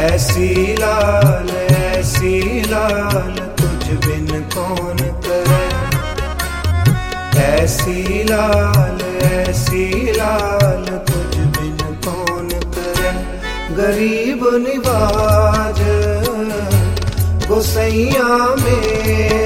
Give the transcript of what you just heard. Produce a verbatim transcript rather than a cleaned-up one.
ऐसी लाल ऐसी लाल तुझ बिन कौन करे, ऐसी लाल ऐसी लाल तुझ बिन कौन करे। गरीब निवाज गोसैया में